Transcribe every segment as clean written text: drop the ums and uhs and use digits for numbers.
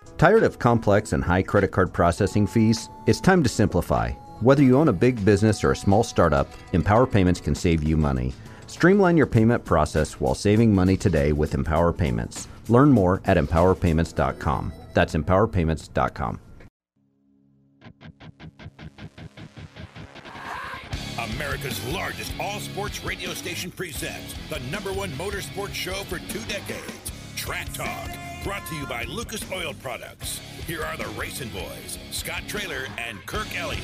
Tired of complex and high credit card processing fees? It's time to simplify. Whether you own a big business or a small startup, Empower Payments can save you money. Streamline your payment process while saving money today with Empower Payments. Learn more at empowerpayments.com. That's empowerpayments.com. America's largest all-sports radio station presents the #1 motorsports show for 2 decades, Track Talk, brought to you by Lucas Oil Products. Here are the Racing Boys, Scott Traylor and Kirk Elliott.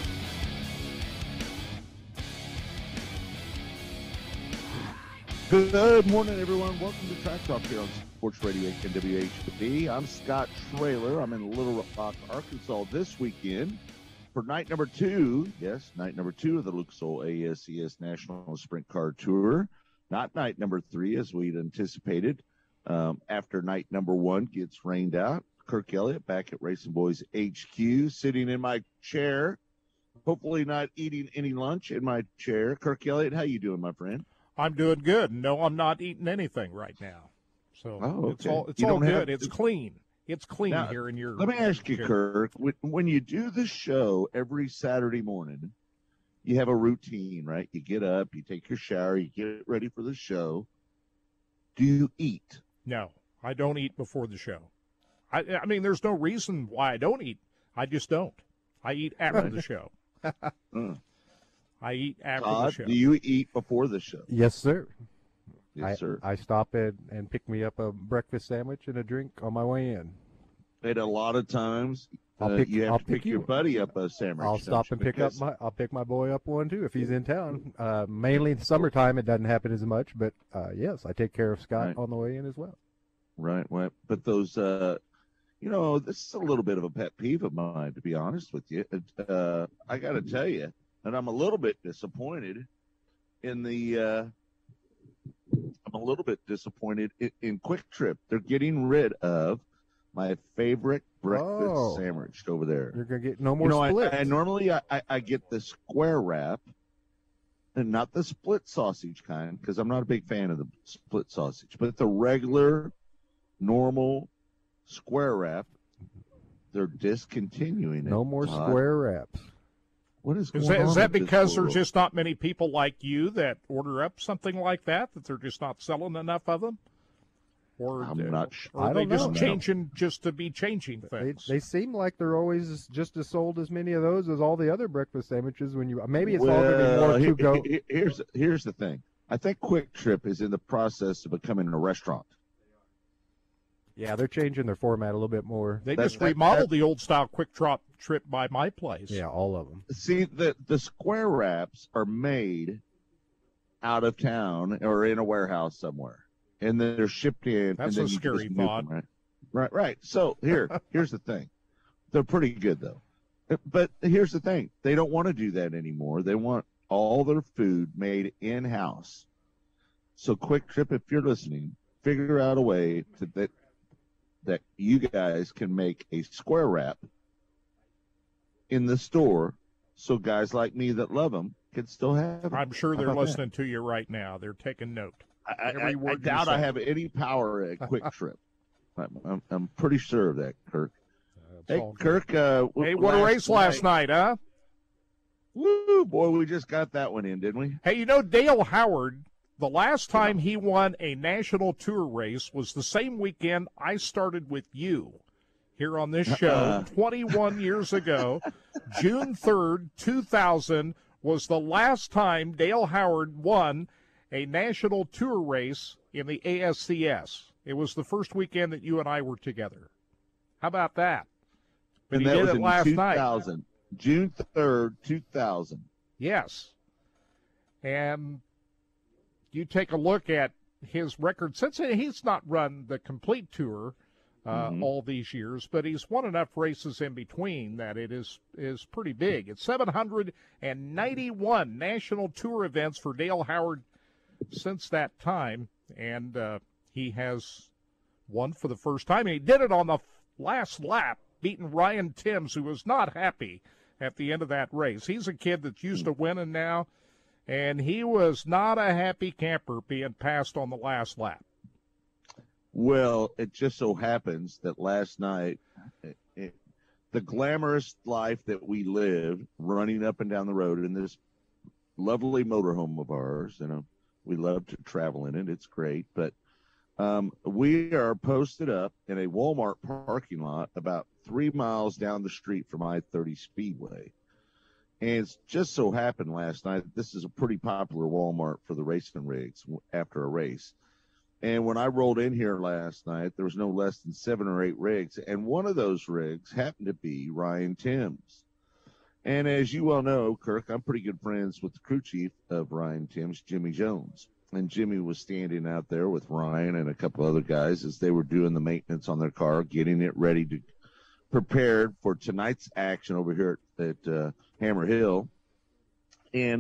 Good morning, everyone. Welcome to Track Talk here on Sports Radio NWHP. I'm Scott Traylor. I'm in Little Rock, Arkansas this weekend for night number 2. Yes, night number 2 of the Lucas Oil ASCS National Sprint Car Tour. Not night number 3 as we'd anticipated. After night number 1 gets rained out. Kirk Elliott back at Racing Boys HQ, sitting in my chair, hopefully not eating any lunch in my chair. Kirk Elliott, how you doing, my friend? I'm doing good. No, I'm not eating anything right now. So it's all good. It's clean. It's clean now, here in your. Let me ask you, Kirk, when you do the show every Saturday morning, you have a routine, right? You get up, you take your shower, you get ready for the show. Do you eat? No, I don't eat before the show. I mean, there's no reason why I don't eat. I just don't. I eat after the show. I eat after the show. Do you eat before the show? Yes, sir. Yes, sir. I stop and pick me up a breakfast sandwich and a drink on my way in. And a lot of times, you have to pick your buddy up a sandwich. I'll stop and I'll pick my boy up one too if he's in town. Mainly in the summertime, it doesn't happen as much, but yes, I take care of Scott on the way in as well. Right. But those, this is a little bit of a pet peeve of mine, to be honest with you. I got to tell you, and I'm a little bit disappointed in in Quick Trip. They're getting rid of my favorite breakfast sandwich over there. You're going to get no more splits. I normally get the square wrap and not the split sausage kind because I'm not a big fan of the split sausage, but the regular, normal square wrap, they're discontinuing it. No more square wraps. What is going on? Is that because there's just not many people like you that order up something like that they're just not selling enough of them? Or I'm not sure. Or are they just changing just to be changing things? They seem like they're always just as sold as many of those as all the other breakfast sandwiches. Maybe it's all going to be more to go. Here's the thing. I think Quick Trip is in the process of becoming a restaurant. Yeah, they're changing their format a little bit more. They just remodeled the old style Quick Trip by my place. Yeah, all of them. See, the square wraps are made out of town or in a warehouse somewhere, and then they're shipped in. That's and then a scary thought. Right. So here's the thing. They're pretty good though, but here's the thing. They don't want to do that anymore. They want all their food made in house. So Quick Trip, if you're listening, figure out a way that you guys can make a square wrap in the store so guys like me that love them can still have them. I'm sure they're listening to you right now. They're taking note. I doubt I have any power at Quick Trip. I'm pretty sure of that, Kirk. Hey, Kirk. What a race last night, huh? Woo, boy, we just got that one in, didn't we? Hey, Dale Howard, the last time he won a national tour race was the same weekend I started with you here on this show 21 years ago. June 3rd, 2000 was the last time Dale Howard won a national tour race in the ASCS. It was the first weekend that you and I were together. How about that? But and he that did was it in last 2000. night. June 3rd, 2000. Yes. And you take a look at his record since he's not run the complete tour all these years, but he's won enough races in between that it is pretty big. It's 791 national tour events for Dale Howard since that time, and he has won for the first time. And he did it on the last lap, beating Ryan Timms, who was not happy at the end of that race. He's a kid that's used to winning now, and he was not a happy camper being passed on the last lap. Well, it just so happens that last night, the glamorous life that we live, running up and down the road in this lovely motorhome of ours, we love to travel in it. It's great, but we are posted up in a Walmart parking lot about 3 miles down the street from I-30 Speedway. And it's just so happened last night, this is a pretty popular Walmart for the racing rigs after a race. And when I rolled in here last night, there was no less than 7 or 8 rigs. And one of those rigs happened to be Ryan Timms. And as you well know, Kirk, I'm pretty good friends with the crew chief of Ryan Timms, Jimmy Jones. And Jimmy was standing out there with Ryan and a couple other guys as they were doing the maintenance on their car, getting it ready to prepared for tonight's action over here at Hammer Hill. And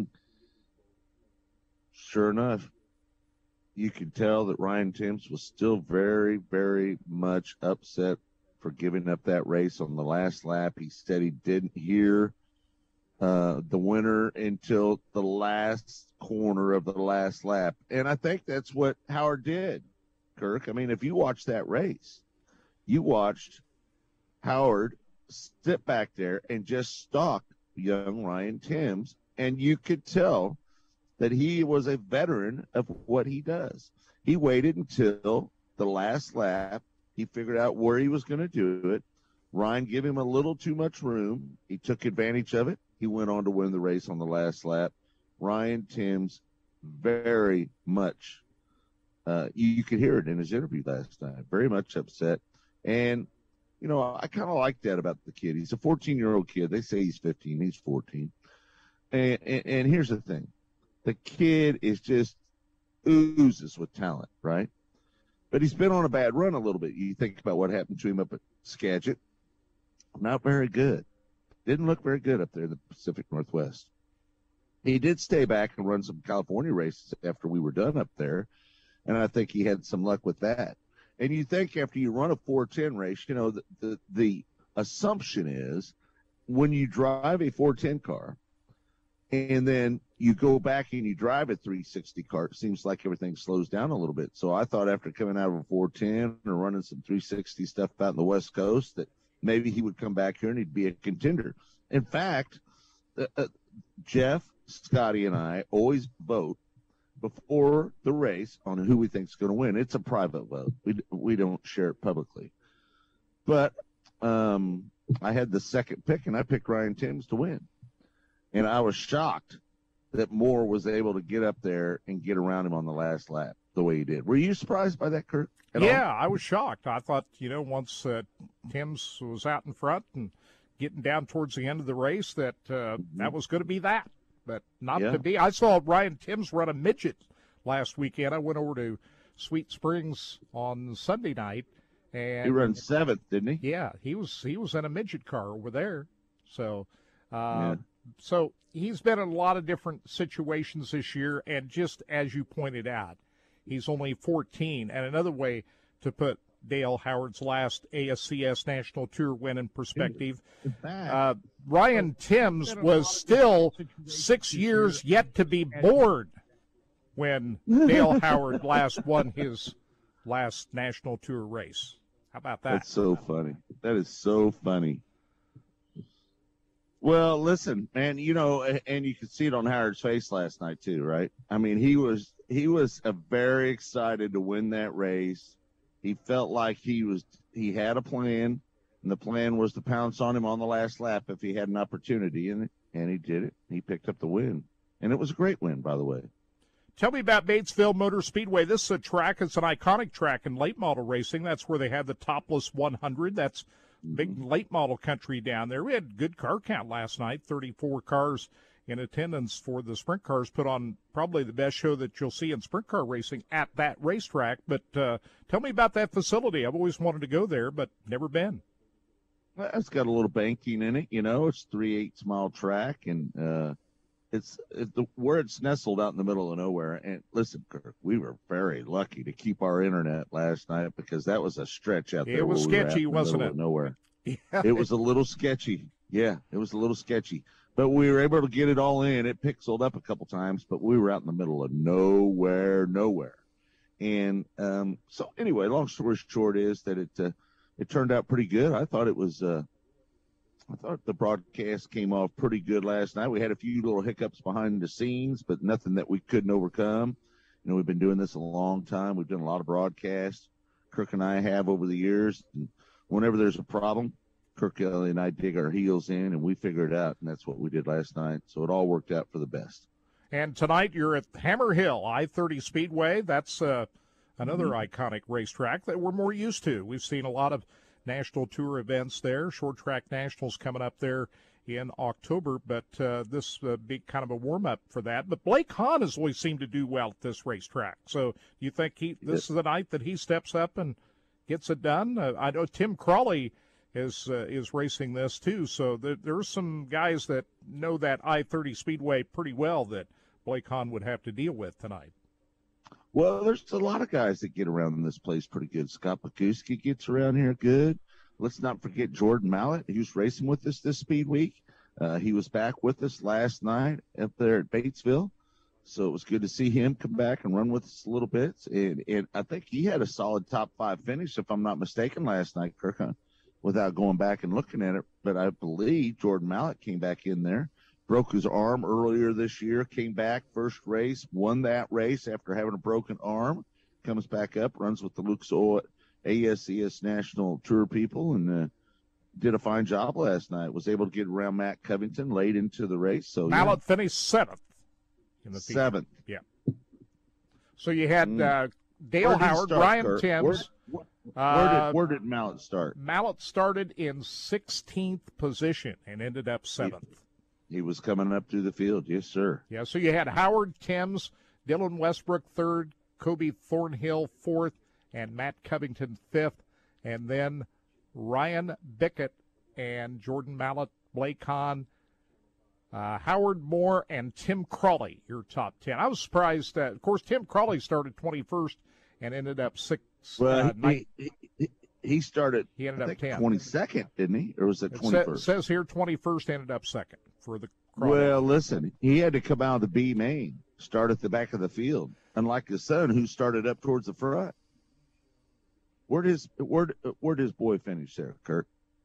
sure enough, you could tell that Ryan Timms was still very, very much upset for giving up that race on the last lap. He said he didn't hear the winner until the last corner of the last lap. And I think that's what Howard did, Kirk. I mean, if you watched that race, you watched Howard sit back there and just stalk young Ryan Timms, and you could tell that he was a veteran of what he does. He waited until the last lap. He figured out where he was going to do it. Ryan gave him a little too much room. He took advantage of it. He went on to win the race on the last lap. Ryan Timms, very much, you could hear it in his interview last night, very much upset. And, I kind of like that about the kid. He's a 14-year-old kid. They say he's 15. He's 14. And here's the thing. The kid is just oozes with talent, right? But he's been on a bad run a little bit. You think about what happened to him up at Skagit. Not very good. Didn't look very good up there in the Pacific Northwest. He did stay back and run some California races after we were done up there, and I think he had some luck with that. And you think after you run a 410 race, the assumption is when you drive a 410 car, and then you go back and you drive a 360 car, it seems like everything slows down a little bit. So I thought after coming out of a 410 or running some 360 stuff out in the West Coast that maybe he would come back here and he'd be a contender. In fact, Jeff, Scotty, and I always vote before the race on who we think is going to win. It's a private vote. We don't share it publicly. But I had the second pick, and I picked Ryan Timms to win. And I was shocked that Moore was able to get up there and get around him on the last lap the way he did. Were you surprised by that, Kurt? Yeah, I was shocked. I thought, once Timms was out in front and getting down towards the end of the race that that was going to be that. But not to be. I saw Ryan Timms run a midget last weekend. I went over to Sweet Springs on Sunday night. And he ran 7th, didn't he? Yeah, he was in a midget car over there. So So he's been in a lot of different situations this year, and just as you pointed out, he's only 14. And another way to put Dale Howard's last ASCS National Tour win in perspective, Ryan Timms was still 6 years yet to be born when Dale Howard last won his last National Tour race. How about that? That's so funny. That is so funny. Well, listen, man, and you could see it on Howard's face last night too, right? I mean, he was very excited to win that race. He felt like he had a plan, and the plan was to pounce on him on the last lap if he had an opportunity, and he did it. He picked up the win, and it was a great win, by the way. Tell me about Batesville Motor Speedway. This is a track. It's an iconic track in late model racing. That's where they had the Topless 100. That's big late model country down there. We had a good car count last night, 34 cars in attendance for the sprint cars. Put on probably the best show that you'll see in sprint car racing at that racetrack. But tell me about that facility. I've always wanted to go there, but never been. Well, it's got a little banking in it, It's 3/8 mile track, and it's where it's nestled out in the middle of nowhere. And listen, Kirk, we were very lucky to keep our internet last night because that was a stretch out there. It was sketchy, wasn't it? Nowhere. Yeah. It was a little sketchy. Yeah, it was a little sketchy. But we were able to get it all in. It pixeled up a couple times, but we were out in the middle of nowhere. And so anyway, long story short is that it turned out pretty good. I thought the broadcast came off pretty good last night. We had a few little hiccups behind the scenes, but nothing that we couldn't overcome. You know, we've been doing this a long time. We've done a lot of broadcasts. Kirk and I have over the years. And whenever there's a problem, Kirk Kelly and I dig our heels in, and we figure it out, and that's what we did last night. So it all worked out for the best. And tonight you're at Hammer Hill, I-30 Speedway. That's another iconic racetrack that we're more used to. We've seen a lot of National Tour events there, Short Track Nationals coming up there in October, but this be kind of a warm-up for that. But Blake Hahn has always seemed to do well at this racetrack. So you think this is the night that he steps up and gets it done? I know Tim Crawley is racing this too, so there's some guys that know that I-30 Speedway pretty well that Blake Hahn would have to deal with tonight. Well, there's a lot of guys that get around in this place pretty good. Scott Pakuski gets around here good. Let's not forget Jordan Mallett, who's racing with us this speed week. He was back with us last night up there at Batesville. So it was good to see him come back and run with us a little bit. And I think he had a solid top 5 finish, if I'm not mistaken, last night, Kirk, without going back and looking at it. But I believe Jordan Mallett came back in there, broke his arm earlier this year, came back first race, won that race after having a broken arm, comes back up, runs with the Lucas Oil ASCS National Tour people, and did a fine job last night. Was able to get around Matt Covington late into the race. So Mallett finished 7th. In the 7th. Yeah. So you had Dale Howard, Ryan Timms. Where did Mallett start? Mallett started in 16th position and ended up 7th. He was coming up through the field, yes, sir. Yeah, so you had Howard, Timms, Dylan Westbrook 3rd, Kobe Thornhill 4th, and Matt Covington 5th, and then Ryan Bickett and Jordan Mallett, Blake Hahn, Howard Moore, and Tim Crawley, your top 10. I was surprised that, of course, Tim Crawley started 21st and ended up 6th. Well, he started, he ended up 10th. 22nd, didn't he? Or was it 21st? It says here 21st, ended up 2nd for the Crawley. Well, listen, he had to come out of the B main, start at the back of the field, unlike his son who started up towards the front. Where'd his boy finish there, Kurt?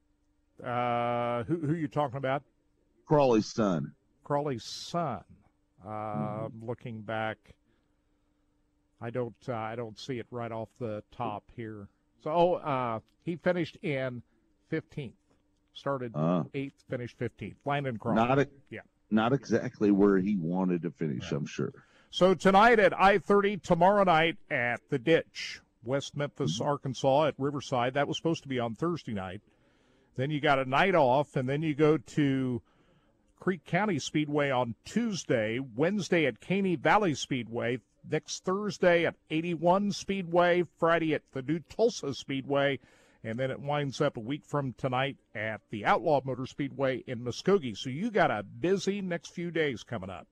Who you talking about? Crawley's son. Crawley's son. Looking back, I don't see it right off the top here. So, he finished in 15th. Started 8th, finished 15th. Landon Crawley. Not exactly where he wanted to finish, I'm sure. So tonight at I-30, tomorrow night at the Ditch, West Memphis, Arkansas at Riverside. That was supposed to be on Thursday night. Then you got a night off, and then you go to Creek County Speedway on Tuesday, Wednesday at Caney Valley Speedway, next Thursday at 81 Speedway, Friday at the new Tulsa Speedway, and then it winds up a week from tonight at the Outlaw Motor Speedway in Muskogee. So you got a busy next few days coming up.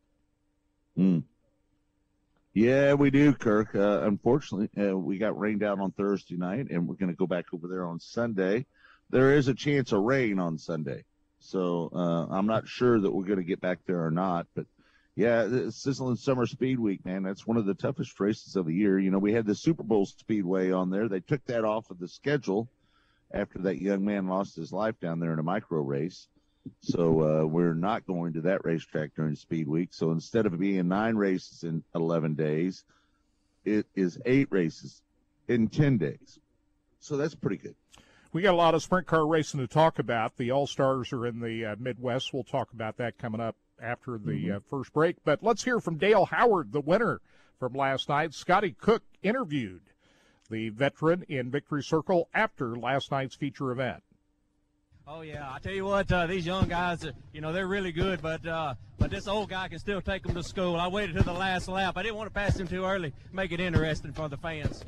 Yeah, we do, Kirk. Unfortunately, we got rained out on Thursday night, and we're going to go back over there on Sunday. There is a chance of rain on Sunday, so I'm not sure that we're going to get back there or not. But, yeah, the Sizzling Summer Speed Week, man, that's one of the toughest races of the year. You know, we had the Super Bowl Speedway on there. They took that off of the schedule after that young man lost his life down there in a micro race. So we're not going to that racetrack during Speed Week. So instead of being 9 races in 11 days, it is 8 races in 10 days. So that's pretty good. We got a lot of sprint car racing to talk about. The All-Stars are in the Midwest. We'll talk about that coming up after the first break. But let's hear from Dale Howard, the winner from last night. Scotty Cook interviewed the veteran in Victory Circle after last night's feature event. Oh, yeah. I tell you what, these young guys, they're really good, but this old guy can still take them to school. I waited to the last lap. I didn't want to pass him too early, make it interesting for the fans.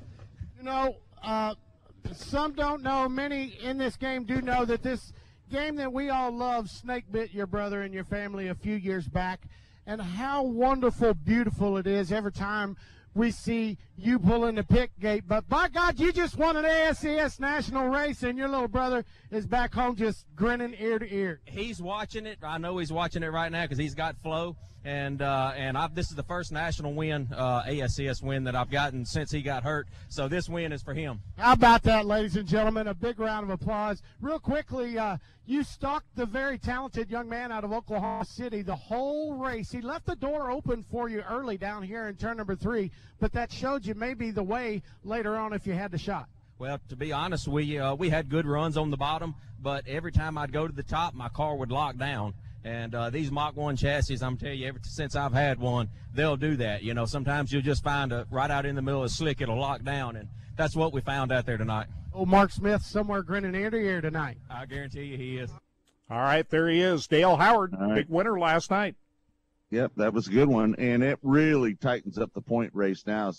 Some don't know, many in this game do know that this game that we all love, Snake bit your brother and your family a few years back, and how wonderful, beautiful it is every time we see you pulling the pick gate. But by God, you just won an ASCS national race, and your little brother is back home just grinning ear to ear. He's watching it. I know he's watching it right now because he's got flow. And this is the first national win, ASCS win that I've gotten since he got hurt. So this win is for him. How about that, ladies and gentlemen? A big round of applause. Real quickly, you stalked the very talented young man out of Oklahoma City the whole race. He left the door open for you early down here in turn number 3, but that showed you maybe the way later on if you had the shot. Well, to be honest, we had good runs on the bottom, but every time I'd go to the top, my car would lock down. And these Mach 1 chassis, I'm telling you, ever since I've had one, they'll do that. You know, sometimes you'll just find right out in the middle of the slick, it'll lock down, and that's what we found out there tonight. Oh, Mark Smith somewhere grinning ear to ear tonight. I guarantee you he is. All right, there he is, Dale Howard, big winner last night. Yep, that was a good one, and it really tightens up the point race now.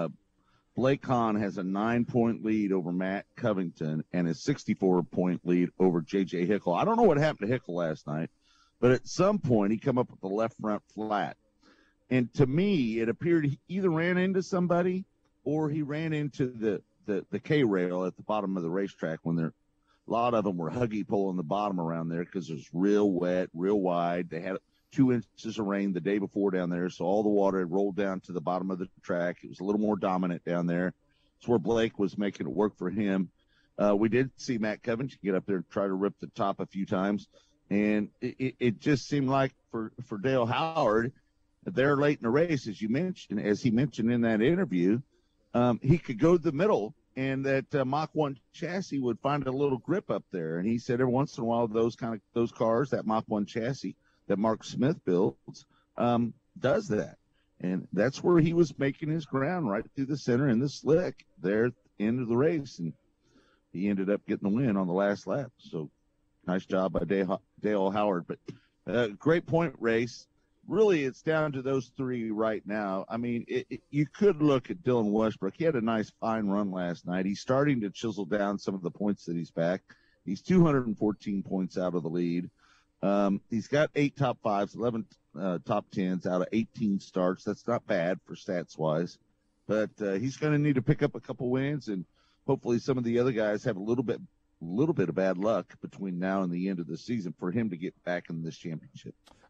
Blake Hahn has a 9-point lead over Matt Covington and a 64-point lead over J.J. Hickle. I don't know what happened to Hickle last night, but at some point he come up with the left front flat. And to me, it appeared he either ran into somebody or he ran into the K-rail at the bottom of the racetrack when a lot of them were huggy pulling the bottom around there because it was real wet, real wide. They had 2 inches of rain the day before down there, so all the water had rolled down to the bottom of the track. It was a little more dominant down there. It's where Blake was making it work for him. We did see Matt Covington get up there and try to rip the top a few times. And it just seemed like for Dale Howard, there late in the race, as he mentioned in that interview, he could go to the middle and that Mach 1 chassis would find a little grip up there. And he said every once in a while those cars, that Mach 1 chassis that Mark Smith builds, does that. And that's where he was making his ground, right through the center in the slick there into the race. And he ended up getting the win on the last lap. So nice job by Dale Howard. But great point race. Really, it's down to those 3 right now. I mean, you could look at Dylan Westbrook. He had a nice, fine run last night. He's starting to chisel down some of the points that he's back. He's 214 points out of the lead. He's got 8 top 5s, 11 top 10s out of 18 starts. That's not bad for stats-wise. But he's going to need to pick up a couple wins, and hopefully some of the other guys have a little bit of bad luck between now and the end of the season for him to get back in this championship.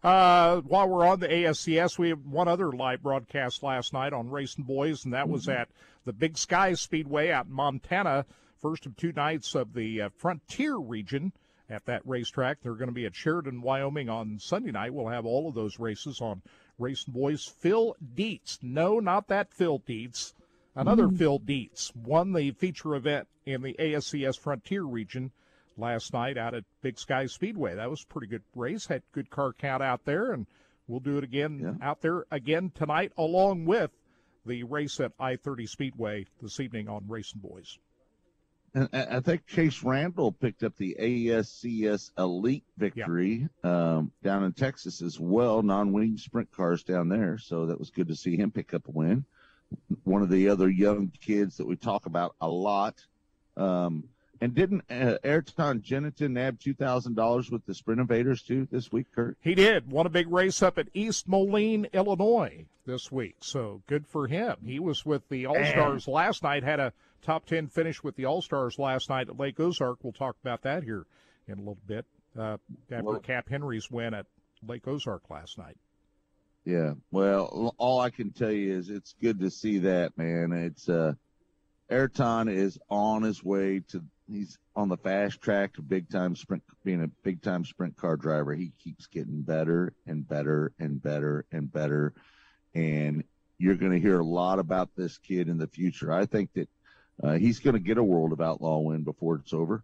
While we're on the ASCS, we have one other live broadcast last night on Racing Boys, and that was at the Big Sky Speedway out in Montana, first of 2 nights of the Frontier region at that racetrack. They're going to be at Sheridan, Wyoming on Sunday night. We'll have all of those races on Racing Boys. Phil Dietz, no, not that Phil Dietz, another Phil Dietz, won the feature event in the ASCS Frontier region last night out at Big Sky Speedway. That was a pretty good race, had good car count out there, and we'll do it again out there again tonight along with the race at I-30 Speedway this evening on Racing Boys. And I think Chase Randall picked up the ASCS Elite victory down in Texas as well, non-wing sprint cars down there, so that was good to see him pick up a win. One of the other young kids that we talk about a lot. And didn't Ayrton Jennington nab $2,000 with the Sprint Invaders, too, this week, Kurt? He did. Won a big race up at East Moline, Illinois this week, so good for him. He was with the All-Stars last night, had a top 10 finish with the All-Stars last night at Lake Ozark. We'll talk about that here in a little bit after Cap Henry's win at Lake Ozark last night. Yeah, well, all I can tell you is it's good to see that, man. It's Ayrton is on his way to – he's on the fast track to being a big-time sprint car driver. He keeps getting better and better and better and better, and you're going to hear a lot about this kid in the future. I think that he's going to get a World of Outlaw win before it's over.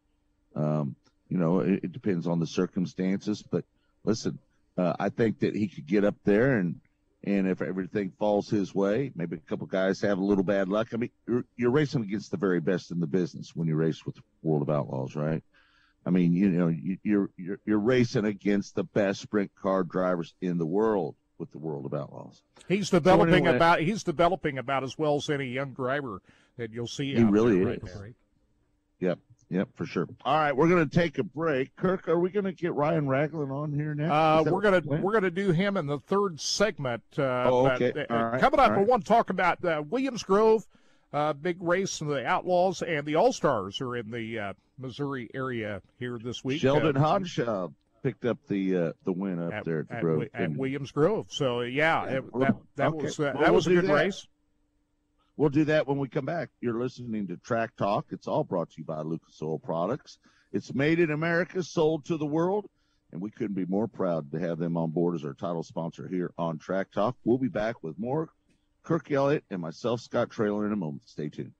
It depends on the circumstances, but listen, I think that he could get up there and if everything falls his way, maybe a couple guys have a little bad luck. I mean, you're racing against the very best in the business when you race with World of Outlaws, right? I mean, you're racing against the best sprint car drivers in the world with the World of Outlaws. He's developing about as well as any young driver that you'll see. He really there, is. right? Yep, for sure. All right, we're going to take a break. Kirk, are we going to get Ryan Ragland on here next? We're going to do him in the third segment. Okay. Coming up, we want to talk about Williams Grove big race in the Outlaws, and the All-Stars are in the Missouri area here this week. Sheldon Hodgshaw picked up the win up there at the Grove. At Williams Grove. So, that okay. was a good race. We'll do that when we come back. You're listening to Track Talk. It's all brought to you by Lucas Oil Products. It's made in America, sold to the world, and we couldn't be more proud to have them on board as our title sponsor here on Track Talk. We'll be back with more Kirk Elliott and myself, Scott Traylor, in a moment. Stay tuned.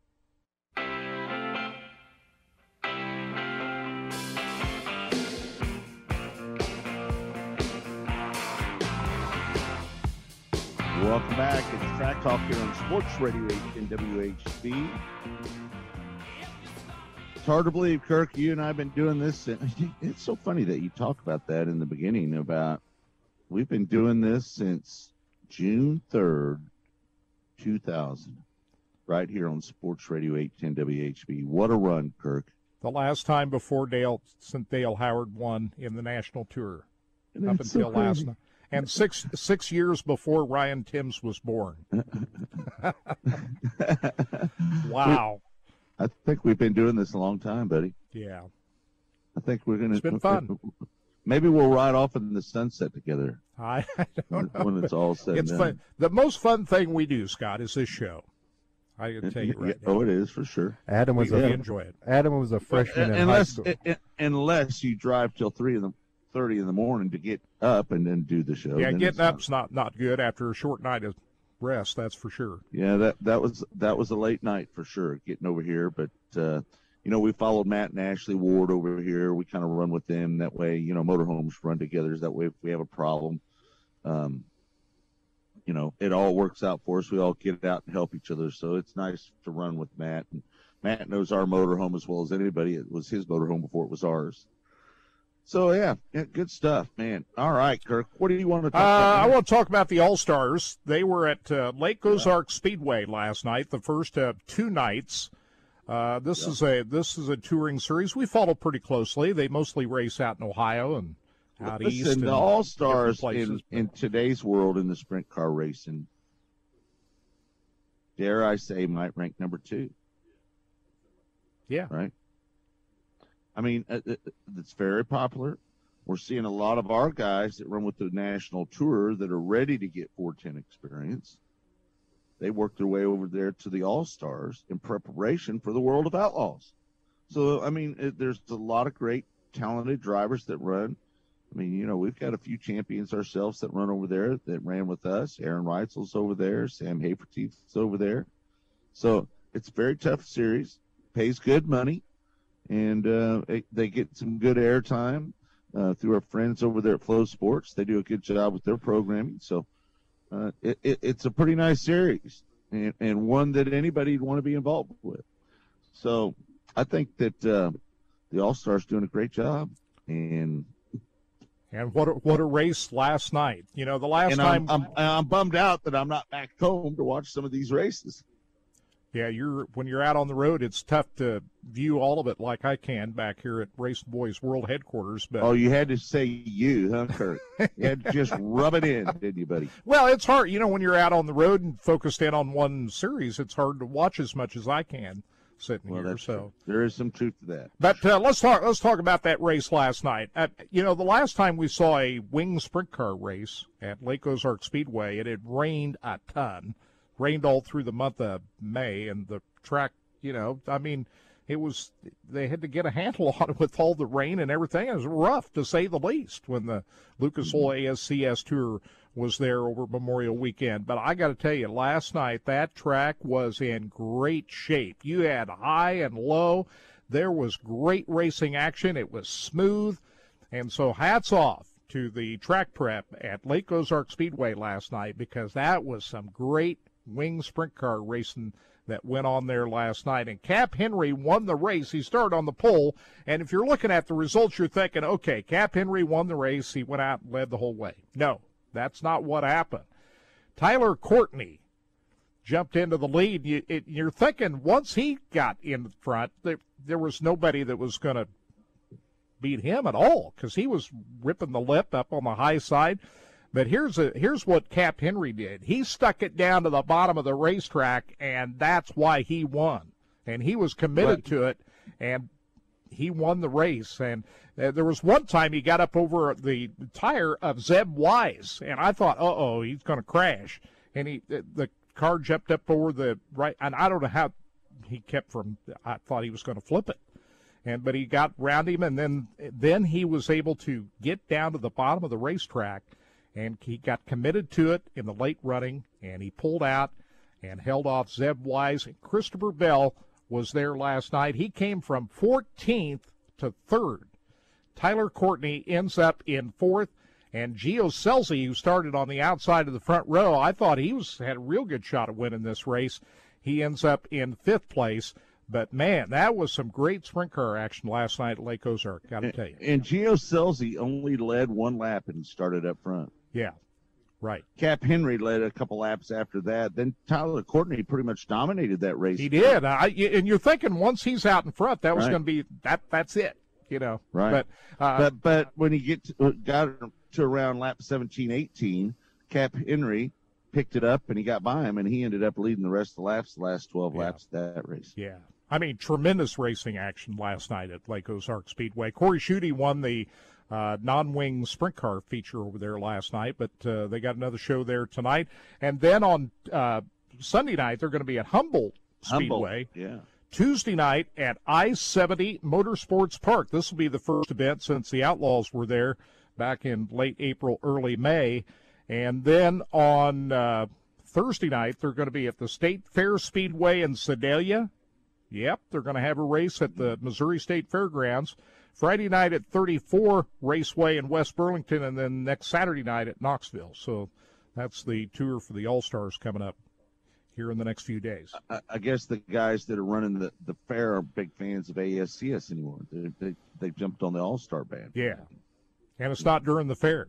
Welcome back. It's Track Talk here on Sports Radio 810 WHB. It's hard to believe, Kirk, you and I have been doing this. It's so funny that you talk about that in the beginning about we've been doing this since June 3rd, 2000, right here on Sports Radio 810 WHB. What a run, Kirk. The last time before Dale Howard won in the national tour up until last night. And six years before Ryan Timms was born. Wow. I think we've been doing this a long time, buddy. Yeah. I think we're going to. It's been fun. Maybe we'll ride off in the sunset together. I don't know. When it's all said and done. Fun. The most fun thing we do, Scott, is this show. I can tell you right now. Oh, it is for sure. Adam was enjoy it. Adam was a freshman in high school. Unless you drive till 3:30 in the morning to get up and then do the show. Yeah, getting up's not good after a short night of rest. That's for sure. Yeah, that was a late night for sure getting over here. But we followed Matt and Ashley Ward over here. We kind of run with them that way. Motorhomes run together. That way, if we have a problem, it all works out for us. We all get out and help each other. So it's nice to run with Matt. And Matt knows our motorhome as well as anybody. It was his motorhome before it was ours. So, yeah, good stuff, man. All right, Kirk, what do you want to talk about? I want to talk about the All-Stars. They were at Lake Ozark Speedway last night, the first of 2 nights. This is a touring series we follow pretty closely. They mostly race out in Ohio and out east. Listen, the All-Stars in today's world in the sprint car racing, dare I say, might rank number 2. Yeah. Right? I mean, it's very popular. We're seeing a lot of our guys that run with the national tour that are ready to get 410 experience. They work their way over there to the All-Stars in preparation for the World of Outlaws. So, I mean, there's a lot of great, talented drivers that run. I mean, we've got a few champions ourselves that run over there that ran with us. Aaron Reitzel's over there. Sam Haferteeth's over there. So it's a very tough series. Pays good money. And they get some good airtime through our friends over there at Flow Sports. They do a good job with their programming. So it's a pretty nice series and one that anybody would want to be involved with. So I think that the All-Stars doing a great job. And what a race last night. The last time. I'm bummed out that I'm not back home to watch some of these races. Yeah, when you're out on the road, it's tough to view all of it like I can back here at Race Boys World Headquarters. But you had to say you, huh, Kurt? You had to just rub it in, didn't you, buddy? Well, it's hard. When you're out on the road and focused in on one series, it's hard to watch as much as I can sitting here. So there is some truth to that. But let's talk about that race last night. The last time we saw a wing sprint car race at Lake Ozark Speedway, it had rained a ton. Rained all through the month of May, and the track, they had to get a handle on it with all the rain and everything. It was rough, to say the least, when the Lucas Oil ASCS Tour was there over Memorial Weekend. But I got to tell you, last night, that track was in great shape. You had high and low. There was great racing action. It was smooth. And so hats off to the track prep at Lake Ozark Speedway last night, because that was some great wing sprint car racing that went on there last night. And Cap Henry won the race. He started on the pole, and if you're looking at the results, you're thinking, okay, Cap Henry won the race. He went out and led the whole way. No, that's not what happened. Tyler Courtney jumped into the lead. You're thinking once he got in front, there was nobody that was going to beat him at all, because he was ripping the lip up on the high side. But here's what Cap Henry did. He stuck it down to the bottom of the racetrack, and that's why he won. And he was committed to it, and he won the race. And there was one time he got up over the tire of Zeb Wise, and I thought, he's going to crash. And the car jumped up over the right, and I don't know how he kept from. I thought he was going to flip it. But he got around him, and then he was able to get down to the bottom of the racetrack, and he got committed to it in the late running, and he pulled out and held off Zeb Wise. And Christopher Bell was there last night. He came from 14th to 3rd. Tyler Courtney ends up in 4th, and Gio Scelzi, who started on the outside of the front row, I thought he had a real good shot at winning this race. He ends up in 5th place. But, man, that was some great sprint car action last night at Lake Ozark, got to tell you. And Gio Scelzi only led one lap and started up front. Yeah, right. Cap Henry led a couple laps after that. Then Tyler Courtney pretty much dominated that race. He did. And you're thinking once he's out in front, that was going to be that's it, Right. But when he got to around lap 17, 18, Cap Henry picked it up, and he got by him, and he ended up leading the rest of the laps, the last 12 laps of that race. Yeah. I mean, tremendous racing action last night at Lake Ozark Speedway. Corey Schutte won the non-wing sprint car feature over there last night, but they got another show there tonight. And then on Sunday night, they're going to be at Humboldt Speedway. Yeah. Tuesday night at I-70 Motorsports Park. This will be the first event since the Outlaws were there back in late April, early May. And then on Thursday night, they're going to be at the State Fair Speedway in Sedalia. Yep, they're going to have a race at the Missouri State Fairgrounds. Friday night at 34 Raceway in West Burlington, and then next Saturday night at Knoxville. So that's the tour for the All-Stars coming up here in the next few days. I guess the guys that are running the fair are big fans of ASCS anymore. They jumped on the All-Star band. Yeah, and it's not during the fair.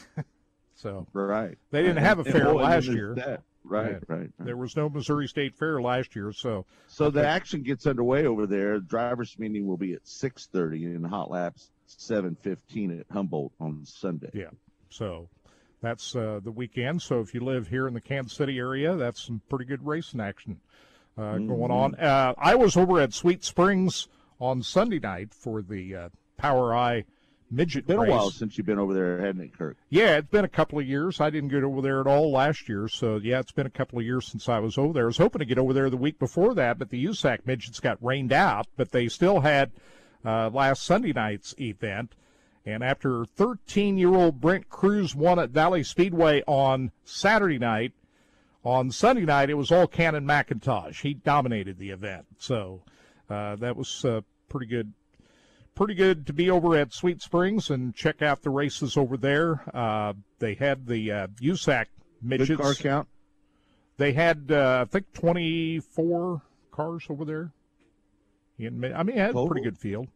So right. They didn't have a fair last year. Right. There was no Missouri State Fair last year, so the action gets underway over there. Drivers' meeting will be at 6:30 and hot laps 7:15 at Humboldt on Sunday. Yeah, so that's the weekend. So if you live here in the Kansas City area, that's some pretty good racing action going on. I was over at Sweet Springs on Sunday night for the Power Eye midget It's been race. a while since you've been over there, hasn't it, Kirk? Yeah, it's been a couple of years. I didn't get over there at all last year, so yeah, it's been a couple of years since I was over there. I was hoping to get over there the week before that, but the USAC midgets got rained out, but they still had last Sunday night's event. And after 13-year-old Brent Cruz won at Valley Speedway on Saturday night, on Sunday night it was all Cannon McIntosh. He dominated the event, so that was pretty good. Pretty good to be over at Sweet Springs and check out the races over there. They had the USAC midgets. Good car count? They had, I think, 24 cars over there. It had a pretty good field.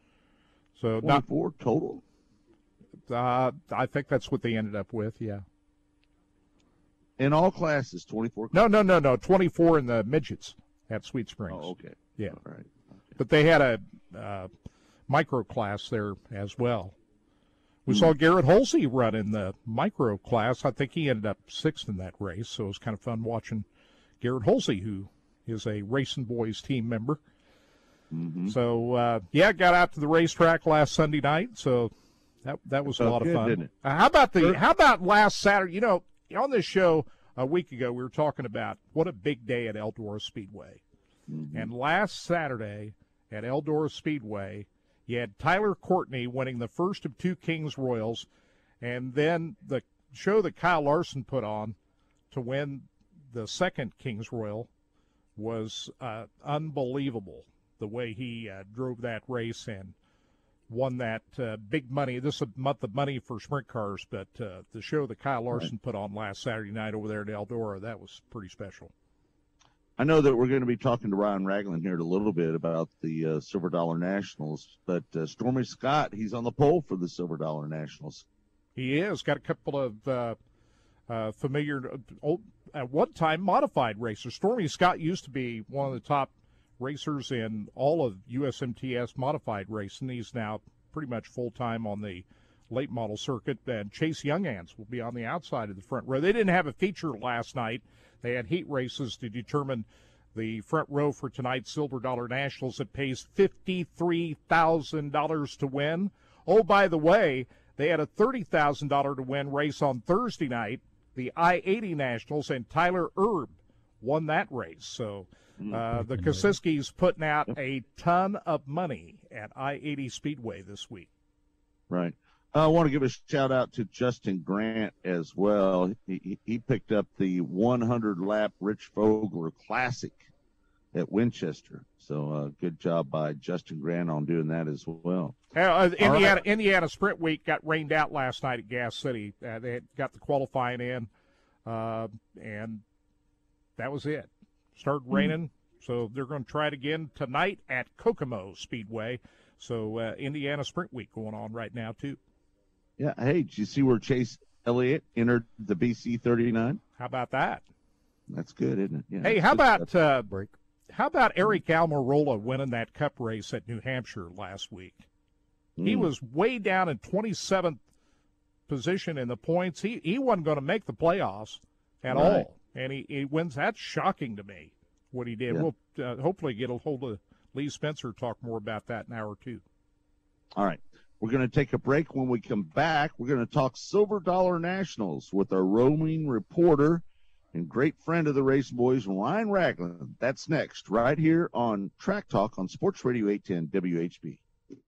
So 24 total? I think that's what they ended up with, yeah. In all classes, 24 cars? No. 24 in the midgets at Sweet Springs. Oh, okay. Yeah. All right. Okay. But they had a micro class there as well. We saw Garrett Holsey run in the micro class. I think he ended up 6th in that race, so it was kind of fun watching Garrett Holsey, who is a Racing Boys team member. Mm-hmm. So, got out to the racetrack last Sunday night, so that was a lot of fun. Didn't it? How about last Saturday? On this show a week ago, we were talking about what a big day at Eldora Speedway. Mm-hmm. And last Saturday at Eldora Speedway, you had Tyler Courtney winning the first of 2 Kings Royals, and then the show that Kyle Larson put on to win the second Kings Royal was unbelievable, the way he drove that race and won that big money. This is a month of money for sprint cars, but the show that Kyle Larson put on last Saturday night over there at Eldora, that was pretty special. I know that we're going to be talking to Ryan Ragland here in a little bit about the Silver Dollar Nationals, but Stormy Scott, he's on the pole for the Silver Dollar Nationals. He is. Got a couple of familiar, old, at one time, modified racers. Stormy Scott used to be one of the top racers in all of USMTS modified racing. He's now pretty much full-time on the late model circuit, and Chase Younghands will be on the outside of the front row. They didn't have a feature last night. They had heat races to determine the front row for tonight's Silver Dollar Nationals. It pays $53,000 to win. Oh, by the way, they had a $30,000 to win race on Thursday night, the I-80 Nationals, and Tyler Erb won that race. So the Kosiskis putting out a ton of money at I-80 Speedway this week. Right. I want to give a shout-out to Justin Grant as well. He picked up the 100-lap Rich Vogler Classic at Winchester. So good job by Justin Grant on doing that as well. Indiana Sprint Week got rained out last night at Gas City. They had got the qualifying in, and that was it. Started raining, so they're going to try it again tonight at Kokomo Speedway. So Indiana Sprint Week going on right now, too. Yeah. Hey, did you see where Chase Elliott entered the BC 39? How about that? That's good, isn't it? Yeah, hey, how about Eric Almirola winning that Cup race at New Hampshire last week? He was way down in 27th position in the points. He wasn't going to make the playoffs at all, and he wins. That's shocking to me what he did. Yeah. We'll hopefully get a hold of Lee Spencer, talk more about that in hour two. All right. We're going to take a break. When we come back, we're going to talk Silver Dollar Nationals with our roaming reporter and great friend of the Race Boys, Ryan Ragland. That's next, right here on Track Talk on Sports Radio 810 WHB.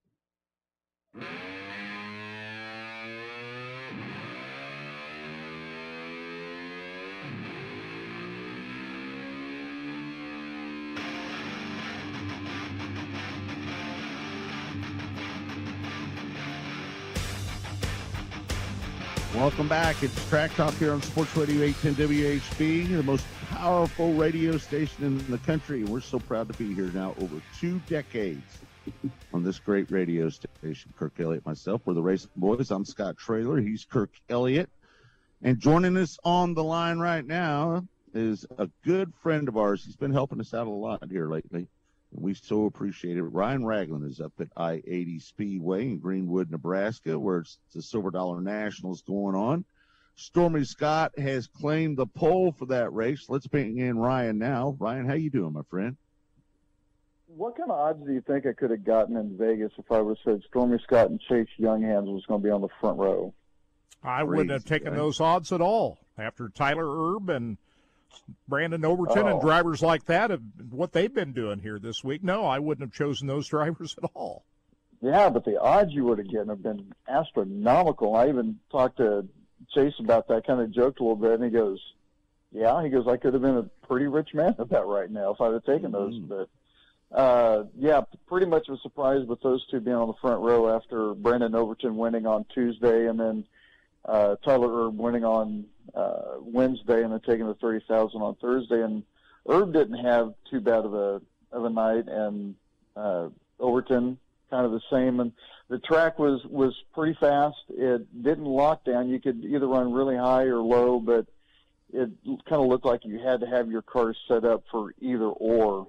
Welcome back. It's Track Talk here on Sports Radio 810 WHB, the most powerful radio station in the country. And we're so proud to be here now over 2 decades on this great radio station. Kirk Elliott, myself, we're the Race Boys. I'm Scott Traylor. He's Kirk Elliott. And joining us on the line right now is a good friend of ours. He's been helping us out a lot here lately. And we so appreciate it. Ryan Ragland is up at I-80 Speedway in Greenwood, Nebraska, where it's the Silver Dollar Nationals going on. Stormy Scott has claimed the pole for that race. Let's bring in Ryan now. Ryan, how you doing, my friend? What kind of odds do you think I could have gotten in Vegas if I would have said Stormy Scott and Chase Younghands was going to be on the front row? I wouldn't have taken those odds at all. After Tyler Erb and Brandon Overton and drivers like that, what they've been doing here this week, no, I wouldn't have chosen those drivers at all. Yeah, but the odds you would have gotten have been astronomical. I even talked to Chase about that, kind of joked a little bit, and he goes, I could have been a pretty rich man at that right now if I'd have taken those. But, pretty much was surprised with those two being on the front row after Brandon Overton winning on Tuesday and then Tyler Erb winning on Wednesday and then taking the $30,000 on Thursday. And Erb didn't have too bad of a night, and Overton kind of the same. And the track was pretty fast. It didn't lock down. You could either run really high or low, but it kind of looked like you had to have your car set up for either or.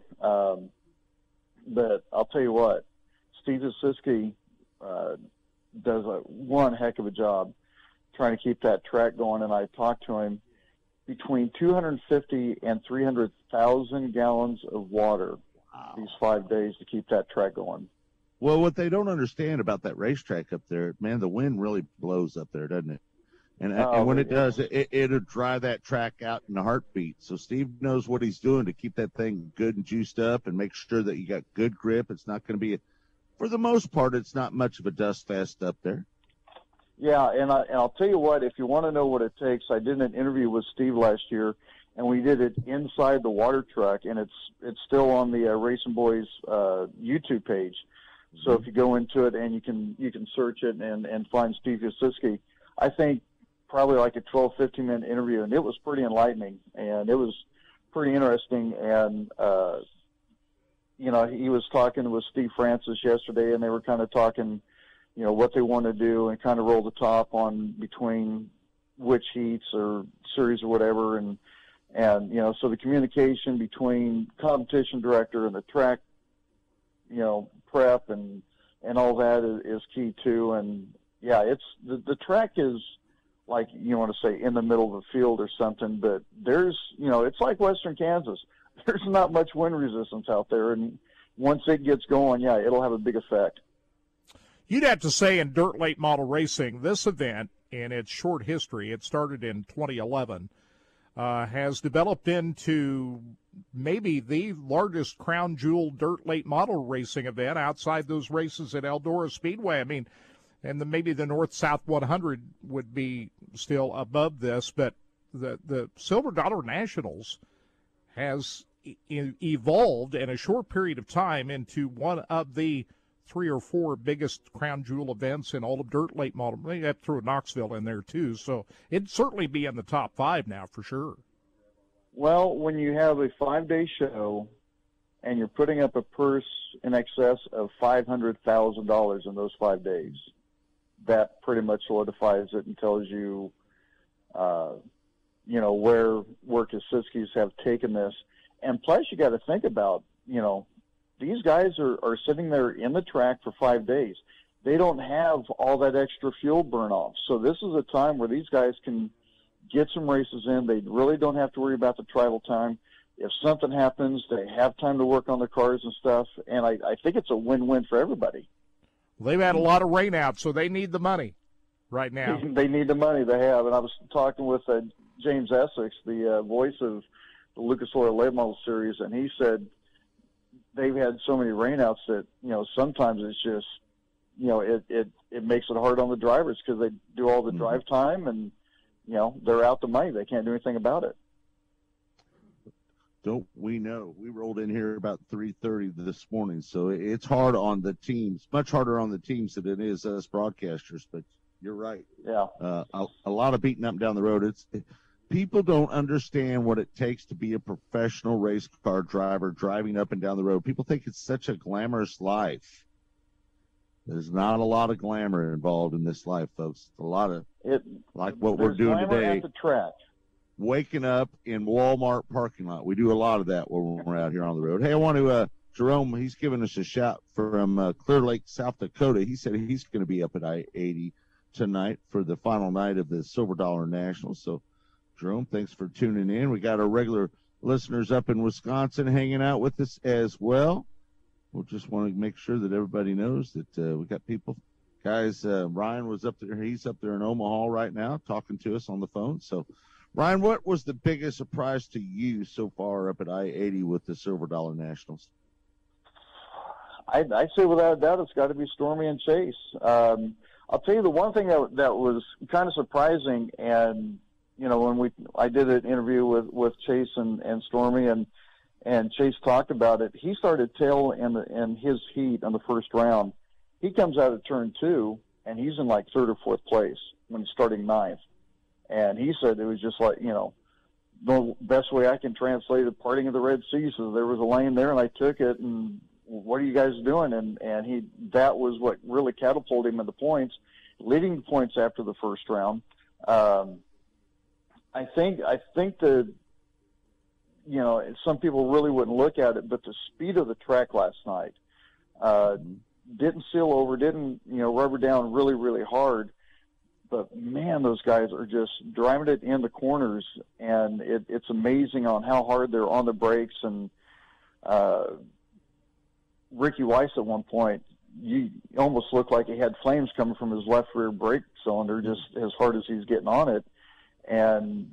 But I'll tell you what, Steve Kosiski does one heck of a job trying to keep that track going. And I talked to him, between 250 and 300,000 gallons of water these 5 days to keep that track going. Well, what they don't understand about that racetrack up there, man, the wind really blows up there, doesn't it? And when it does, it'll dry that track out in a heartbeat. So Steve knows what he's doing to keep that thing good and juiced up and make sure that you got good grip. It's not going to be, for the most part, it's not much of a dust fest up there. Yeah, and I'll tell you what, if you want to know what it takes, I did an interview with Steve last year, and we did it inside the water truck, and it's still on the Racing Boys YouTube page. So if you go into it and you can search it and find Steve Kosiski, I think probably like a 12, 15-minute interview, and it was pretty enlightening, and it was pretty interesting. And, he was talking with Steve Francis yesterday, and they were kind of talking, what they want to do and kind of roll the top on between which heats or series or whatever. And so the communication between competition director and the track, prep and all that is key too. And yeah, it's the track is like, you want to say in the middle of the field or something, but there's, it's like Western Kansas. There's not much wind resistance out there, and once it gets going, yeah, it'll have a big effect. You'd have to say in dirt late model racing, this event, in its short history, it started in 2011, has developed into maybe the largest crown jewel dirt late model racing event outside those races at Eldora Speedway. I mean, and maybe the North-South 100 would be still above this, but the Silver Dollar Nationals has evolved in a short period of time into one of the 3 or 4 biggest crown jewel events in all of dirt late model. Maybe have to throw Knoxville in there too, so it'd certainly be in the top 5 now for sure. Well, when you have a 5-day show and you're putting up a purse in excess of $500,000 in those 5 days, that pretty much solidifies it and tells you, where Kosiskis have taken this. And plus, you got to think about, these guys are sitting there in the track for 5 days. They don't have all that extra fuel burn off. So this is a time where these guys can get some races in. They really don't have to worry about the travel time. If something happens, they have time to work on their cars and stuff. And I think it's a win-win for everybody. Well, they've had a lot of rain out, so they need the money right now. They need the money, they have. And I was talking with James Essex, the voice of the Lucas Oil Late Model Series, and he said they've had so many rainouts that, sometimes it's just, it makes it hard on the drivers because they do all the drive time and, they're out the money. They can't do anything about it. Don't we know? We rolled in here about 3:30 this morning, so it's hard on the teams, much harder on the teams than it is us broadcasters, but you're right. Yeah. A lot of beating up and down the road. People don't understand what it takes to be a professional race car driver driving up and down the road. People think it's such a glamorous life. There's not a lot of glamour involved in this life, folks. It's a lot of like what we're doing today. At the track. Waking up in Walmart parking lot. We do a lot of that when we're out here on the road. Hey, I want to, Jerome, he's giving us a shout from Clear Lake, South Dakota. He said he's going to be up at I-80 tonight for the final night of the Silver Dollar National. So, Jerome, thanks for tuning in. We got our regular listeners up in Wisconsin hanging out with us as well. We'll just want to make sure that everybody knows that we got people. Guys, Ryan was up there. He's up there in Omaha right now talking to us on the phone. So, Ryan, what was the biggest surprise to you so far up at I-80 with the Silver Dollar Nationals? I'd say without a doubt it's got to be Stormy and Chase. I'll tell you the one thing that was kind of surprising, and when I did an interview with Chase and Stormy, and Chase talked about it. He started tail in his heat on the first round. He comes out of turn 2, and he's in like 3rd or 4th place when starting 9th. And he said it was just like, the best way I can translate it, parting of the Red Sea. So there was a lane there, and I took it, and what are you guys doing? And that was what really catapulted him into points, leading the points after the first round. I think that, some people really wouldn't look at it, but the speed of the track last night didn't seal over, didn't, rubber down really, really hard. But, man, those guys are just driving it in the corners, and it's amazing on how hard they're on the brakes. And Ricky Weiss at one point, you almost looked like he had flames coming from his left rear brake cylinder, just as hard as he's getting on it. And,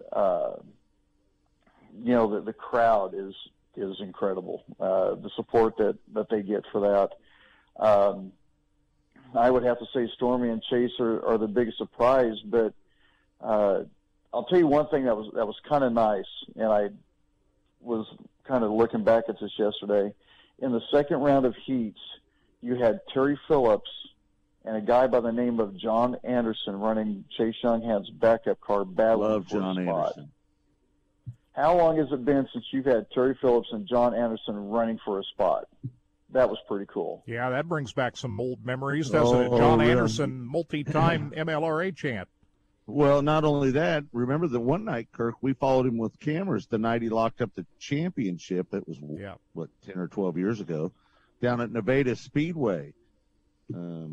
the crowd is incredible, the support that they get for that. I would have to say Stormy and Chase are the biggest surprise, but I'll tell you one thing that was kind of nice, and I was kind of looking back at this yesterday. In the second round of heats, you had Terry Phillips and a guy by the name of John Anderson running Chase Youngham's backup car battling Love for John a spot. Anderson. How long has it been since you've had Terry Phillips and John Anderson running for a spot? That was pretty cool. Yeah, that brings back some old memories, doesn't it? John Anderson, multi-time MLRA champ. Well, not only that, remember the one night, Kirk, we followed him with cameras the night he locked up the championship. It was, 10 or 12 years ago, down at Nevada Speedway.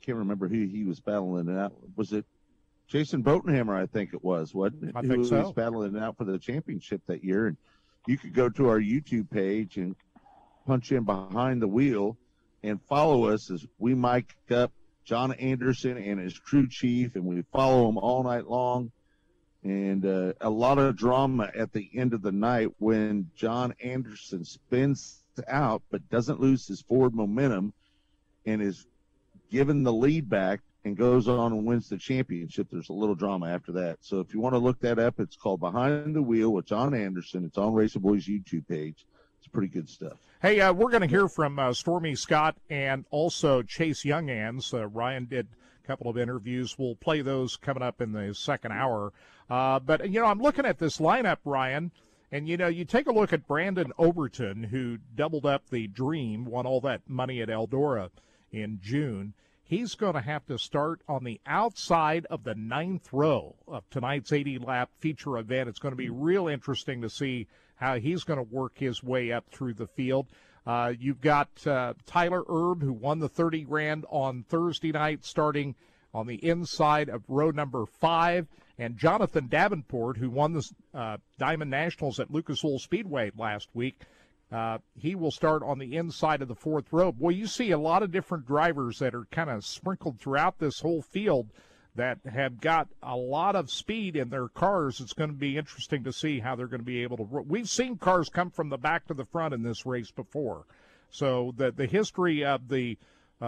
can't remember who he was battling it out. Was it Jason Botenhammer? I think it was. Wasn't it? I think so. Who was battling it out for the championship that year. And you could go to our YouTube page and punch in Behind the Wheel and follow us as we mic up John Anderson and his crew chief, and we follow him all night long. And a lot of drama at the end of the night when John Anderson spins out but doesn't lose his forward momentum and is given the lead back and goes on and wins the championship. There's a little drama after that. So if you want to look that up, it's called Behind the Wheel with John Anderson. It's on Racing Boys YouTube page. It's pretty good stuff. Hey, we're going to hear from Stormy Scott and also Chase Youngans. Ryan did a couple of interviews. We'll play those coming up in the second hour. But, I'm looking at this lineup, Ryan, and, you take a look at Brandon Overton, who doubled up the Dream, won all that money at Eldora in June. He's going to have to start on the outside of the 9th row of tonight's 80-lap feature event. It's going to be real interesting to see how he's going to work his way up through the field. You've got Tyler Erb, who won the 30 grand on Thursday night, starting on the inside of row number 5, and Jonathan Davenport, who won the Diamond Nationals at Lucas Oil Speedway last week. He will start on the inside of the 4th row. Boy, you see a lot of different drivers that are kind of sprinkled throughout this whole field that have got a lot of speed in their cars. It's going to be interesting to see how they're going to be able to. We've seen cars come from the back to the front in this race before. So the history of the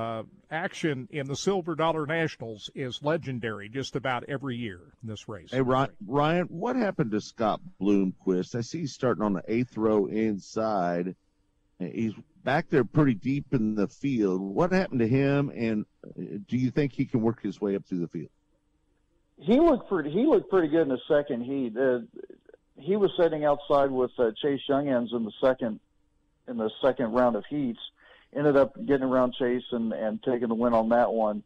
action in the Silver Dollar Nationals is legendary just about every year in this race. Hey, Ryan, what happened to Scott Bloomquist? I see he's starting on the 8th row inside. He's back there pretty deep in the field. What happened to him, and do you think he can work his way up through the field? He looked pretty good in the second heat. He was sitting outside with Chase Youngans in the second round of heats. Ended up getting around Chase and taking the win on that one.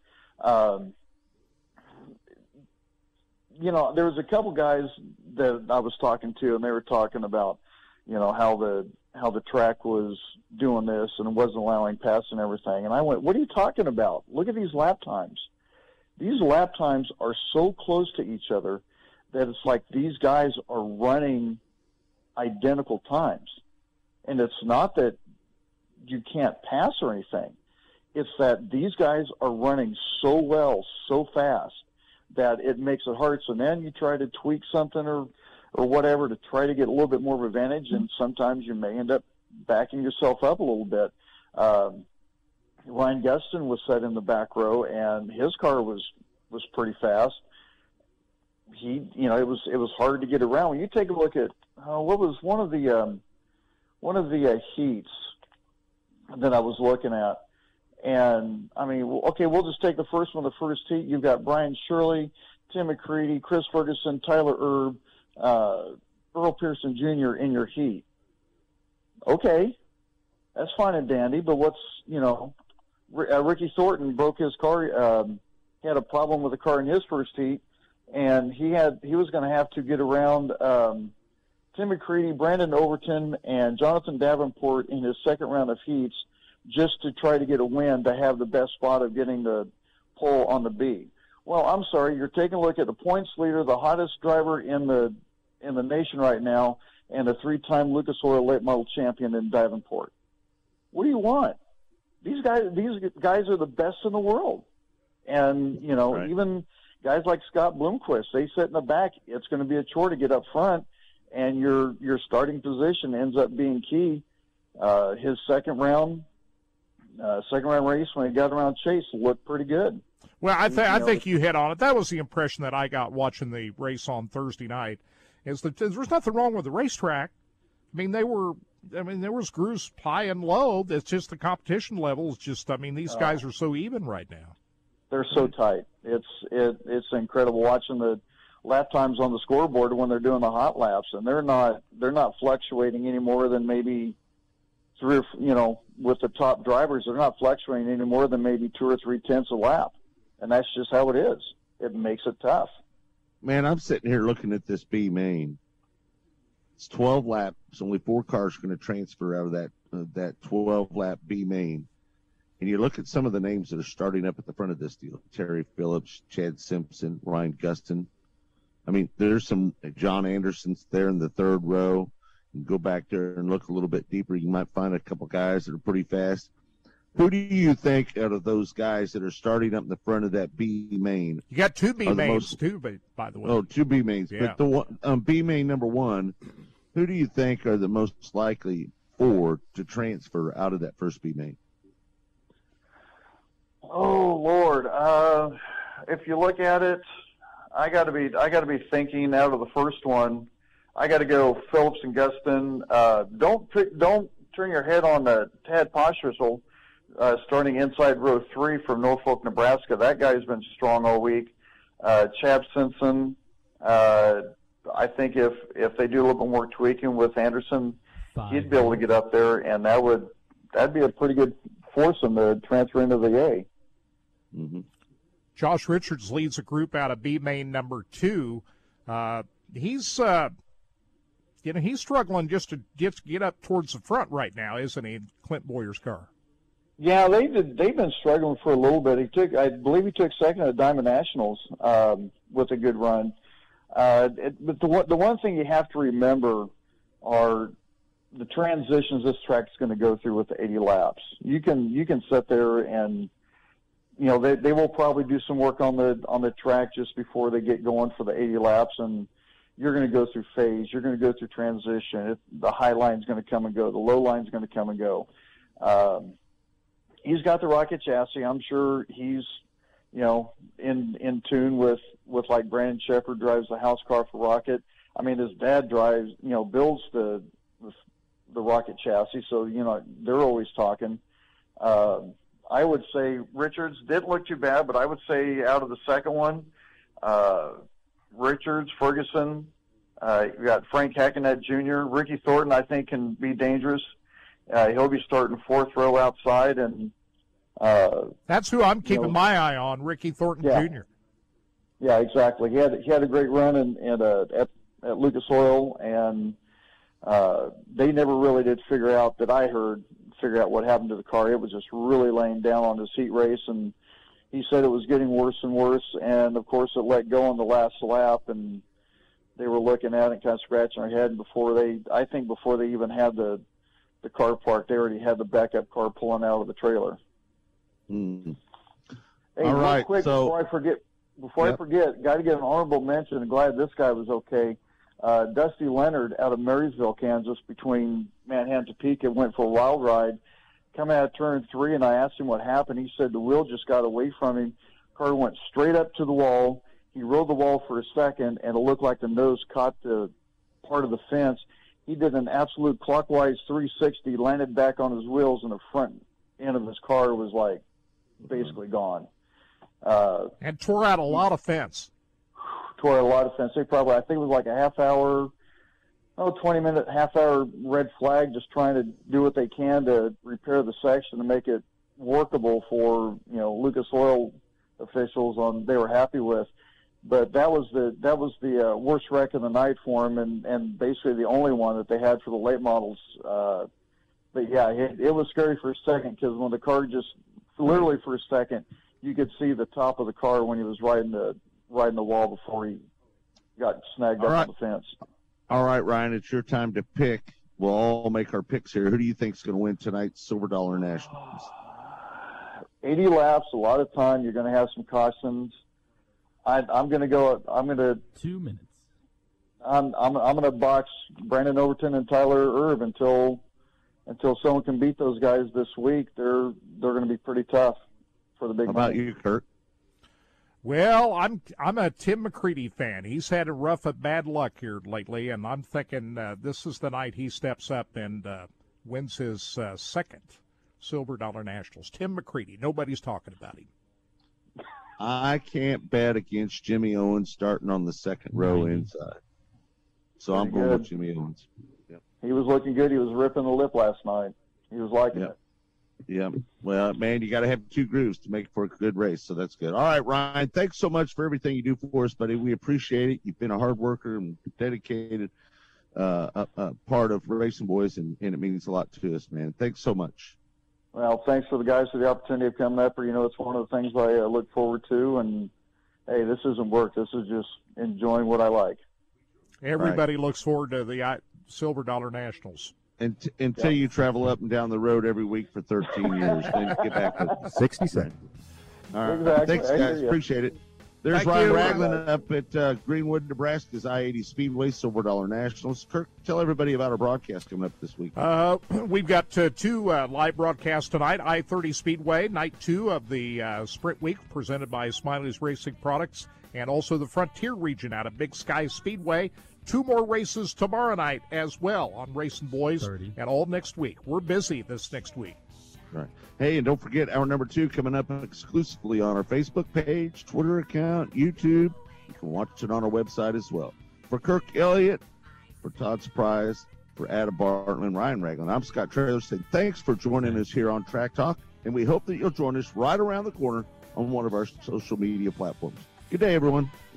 There was a couple guys that I was talking to, and they were talking about, how the track was doing this and wasn't allowing pass and everything. And I went, what are you talking about? Look at these lap times. These lap times are so close to each other that it's like these guys are running identical times. And it's not that you can't pass or anything. It's that these guys are running so well, so fast, that it makes it hard. So then you try to tweak something or whatever to try to get a little bit more of advantage, and sometimes you may end up backing yourself up a little bit. Ryan Gustin was set in the back row, and his car was pretty fast. It was hard to get around. When you take a look at what was one of the heats that I was looking at, and I mean, okay, we'll just take the first one, the first heat. You've got Brian Shirley, Tim McCready, Chris Ferguson, Tyler Erb, Earl Pearson Jr. in your heat. Okay, that's fine and dandy, but what's, Ricky Thornton broke his car. He had a problem with the car in his first heat, and he was going to have to get around Tim McCready, Brandon Overton, and Jonathan Davenport in his second round of heats just to try to get a win to have the best spot of getting the pole on the B. Well, I'm sorry, you're taking a look at the points leader, the hottest driver in the nation right now, and a 3-time Lucas Oil late model champion in Davenport. What do you want? These guys are the best in the world. And, right. Even guys like Scott Bloomquist, they sit in the back. It's going to be a chore to get up front, and your starting position ends up being key. His second round race when he got around Chase looked pretty good. Well, I think you hit on it. That was the impression that I got watching the race on Thursday night, is that there's nothing wrong with the racetrack. I mean, there was grooves high and low. It's just the competition level is just, these guys are so even right now. They're so tight. It's incredible watching the lap times on the scoreboard when they're doing the hot laps, and they're not fluctuating any more than maybe with the top drivers, they're not fluctuating any more than maybe 2 or 3 tenths a lap. And that's just how it is. It makes it tough. Man, I'm sitting here looking at this B main. It's 12 laps. Only 4 cars are going to transfer out of that 12-lap B main. and you look at some of the names that are starting up at the front of this deal, Terry Phillips, Chad Simpson, Ryan Gustin. I mean, there's some John Anderson's there in the third row. You go back there and look a little bit deeper. You might find a couple guys that are pretty fast. Who do you think out of those guys that are starting up in the front of that B main? You got two B mains, too, by the way. Oh, two B mains. Yeah. But the one, B main number one, who do you think are the most likely to transfer out of that first B main? Oh, Lord. If you look at it, I got to be thinking out of the first one. I got to go Phillips and Gustin. Don't turn your head on Tad Poschrisel, starting inside row 3 from Norfolk, Nebraska. That guy's been strong all week. Chad Simpson. I think if they do a little bit more tweaking with Anderson, he'd be able to get up there, and that'd be a pretty good foursome to transfer into the A. Mm-hmm. Josh Richards leads a group out of B main number 2. He's he's struggling just to get up towards the front right now, isn't he, in Clint Boyer's car? Yeah, they've been struggling for a little bit. I believe he took second at Diamond Nationals with a good run. But the one thing you have to remember are the transitions this track is going to go through with the 80 laps. You can sit there and they will probably do some work on the track just before they get going for the 80 laps, and you're going to go through phase. You're going to go through transition. The high line's going to come and go. The low line's going to come and go. He's got the Rocket chassis. I'm sure he's, in tune with like Brandon Shepard drives the house car for Rocket. I mean, his dad builds the Rocket chassis, so they're always talking. I would say Richards didn't look too bad, but I would say out of the second one, Richards, Ferguson, you got Frank Hackenett Jr., Ricky Thornton, I think, can be dangerous. He'll be starting fourth row outside, and that's who I'm keeping my eye on, Ricky Thornton Jr. Yeah, exactly. He had a great run at Lucas Oil, and they never really did figure out what happened to the car. It was just really laying down on this heat race, and he said it was getting worse and worse, and of course it let go on the last lap, and they were looking at it and kind of scratching their head. And before they even had the car parked, they already had the backup car pulling out of the trailer. Mm. Hey, all right, quick, so before I forget, got to get an honorable mention, and glad this guy was okay. Dusty Leonard out of Marysville, Kansas, between Manhattan and Topeka, went for a wild ride. Coming out of turn 3, and I asked him what happened. He said the wheel just got away from him. Car went straight up to the wall. He rode the wall for a second, and it looked like the nose caught the part of the fence. He did an absolute clockwise 360, landed back on his wheels, and the front end of his car was like basically gone. And tore out a lot of fence. Tore out a lot of fence. I think it was like a half hour, 20-minute, half-hour red flag, just trying to do what they can to repair the section and make it workable for Lucas Oil officials. They were happy with. But that was the worst wreck of the night for him, and basically the only one that they had for the late models. But yeah, it was scary for a second, because when the car just literally for a second, you could see the top of the car when he was riding the wall before he got snagged up on the fence. All right, Ryan, it's your time to pick. We'll all make our picks here. Who do you think is going to win tonight's Silver Dollar Nationals? 80 laps, a lot of time. You're going to have some cautions. I'm going to go. 2 minutes. I'm going to box Brandon Overton and Tyler Erb until someone can beat those guys this week. They're going to be pretty tough for the big. How about money. you, Kurt? Well, I'm a Tim McCready fan. He's had a rough of bad luck here lately, and I'm thinking this is the night he steps up and wins his second Silver Dollar Nationals. Tim McCready. Nobody's talking about him. I can't bet against Jimmy Owens starting on the second row inside. So I'm going with Jimmy Owens. Yep. He was looking good. He was ripping the lip last night. He was liking it. Yeah. Well, man, you got to have two grooves to make for a good race, so that's good. All right, Ryan, thanks so much for everything you do for us, buddy. We appreciate it. You've been a hard worker and dedicated part of Racing Boys, and it means a lot to us, man. Thanks so much. Well, thanks for the guys for the opportunity of coming up. It's one of the things I look forward to. And, hey, this isn't work. This is just enjoying what I like. Everybody looks forward to the Silver Dollar Nationals. Until you travel up and down the road every week for 13 years, then get back to 60 seconds. All right. Exactly. Thanks, guys. Appreciate it. There's Thank Ryan you. Ragland up at Greenwood, Nebraska's I-80 Speedway, Silver Dollar Nationals. Kirk, tell everybody about our broadcast coming up this week. We've got two live broadcasts tonight. I-30 Speedway, night 2 of the Sprint Week, presented by Smiley's Racing Products, and also the Frontier region out of Big Sky Speedway. 2 more races tomorrow night as well on Racing Boys 30. and all next week. We're busy this next week. Right. Hey, and don't forget hour number 2 coming up exclusively on our Facebook page, Twitter account, YouTube. You can watch it on our website as well. For Kirk Elliott, for Todd Surprise, for Adam Bartlett and Ryan Ragland, I'm Scott Traylor saying thanks for joining us here on Track Talk, and we hope that you'll join us right around the corner on one of our social media platforms. Good day, everyone.